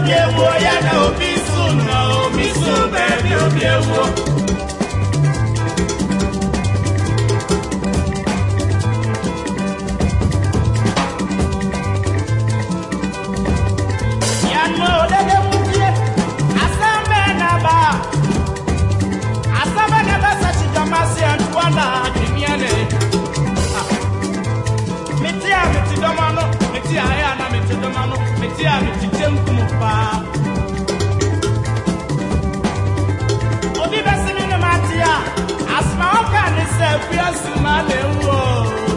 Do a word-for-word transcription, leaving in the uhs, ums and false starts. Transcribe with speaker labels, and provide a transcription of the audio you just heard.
Speaker 1: obiewo ya na obisu na obisu baby obiewo ya no dede mufie asambe na ba asambe na ba sa chijamasi antwana kimiane metia metidomano metia ya na metidomano metia metitemkumpa obi besimi no matia asma oka ni se fiasuma lewo